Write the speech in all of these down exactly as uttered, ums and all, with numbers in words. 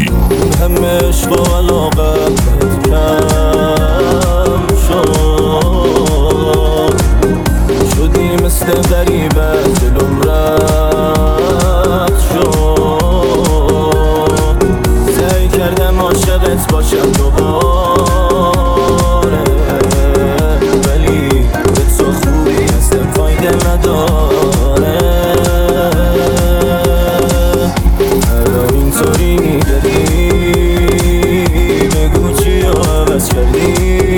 همه عشق و علاقت کم شد، شدی مثل غریبت جلوم رد شد. سعی کردم عاشقت باشم دوباره، ولی به تو خوبی هستم فایده نداره. الان اینطوری میگردی، بگو چی رو عوض کردی،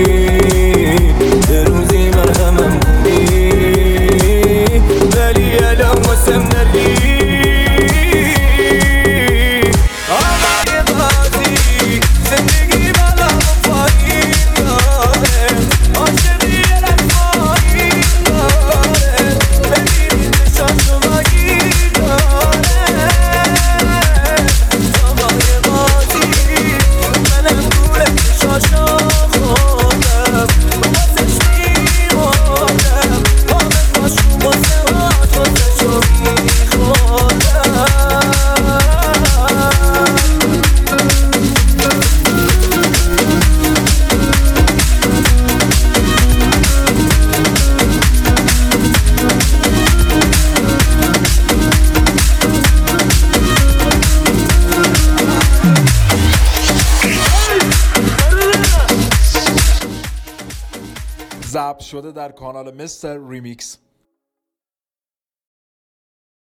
یه روزی مرهمم بودی ولی الان واسم نردی. آقای بازی زندگی بالا و پایین داره، عاشقی رفایی داره، ببینید چشاشو مگی داره. آقای بازی منم گول چشاشو خوردم، واسش میمردم، حامد باشو واسه هات واسشو میخوردم. ضبط شده در کانال مستر ریمیکس.